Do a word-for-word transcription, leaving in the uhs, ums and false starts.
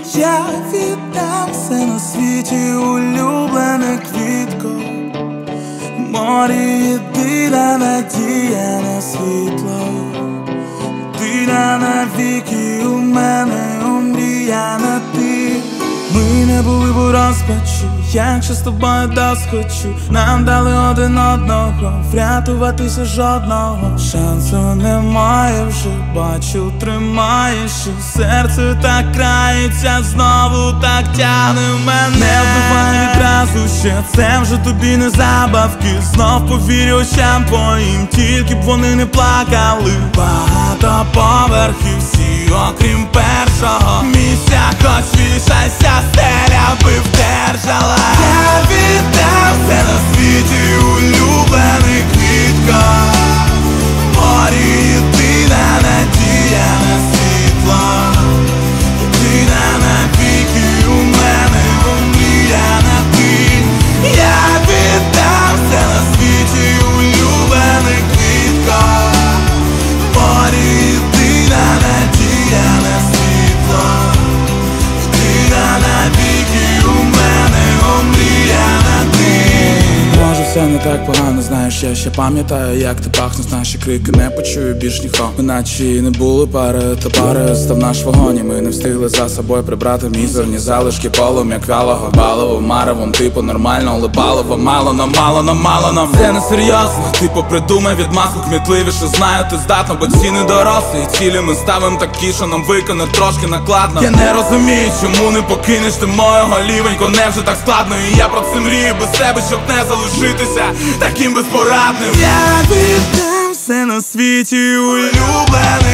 Я віддам все на світі, улюблене квітко. Морі єдина надія на світло. Єдина навіки у мене омріяна ти. Ми не були б у розпачі, якщо з тобою доскочу. Нам дали один одного, врятуватися жодного шансу немає вже, бачу, тримаєш, і серце так крається, знову так тягне мене. Не вбивай відразу ще, це вже тобі не забавки. Знов повірю очам твоїм, тільки б вони не плакали. Багато поверхів, всі окрім першого місця, хоч вішайся, стеля би вдержала. Я віддав все на світі, улюблений квітко. Морі єдина надія на світло. Єдина навіки у мене омріяна ти. Я віддав все на світі, улюблений квітко. Морі єдина надія на світло. Єдина навіки у мене омріяна ти. Може все не так погано, знаєш, я ще пам'ятаю, як ти пахнеш, наші крики не почую більш ніхто. Ми наче і не були пари, та пари став наш вогонь, і ми не встигли за собою прибрати мізерні залишки полум'я квялого балову маревом, типу нормально, але паливо мало нам, мало нам, мало нам. Це не серйозно, типу придумай відмазку кмітливіше, знаю, ти здатно, бо ціни дорослі, і цілі ми ставим такі, що нам виконати трошки накладно. Я не розумію, чому не покинеш ти мого лівенько, не вже так складно. І я про це мрію без тебе, щоб не залишитися таким безпорадним. Я віддам все на світі, улюблений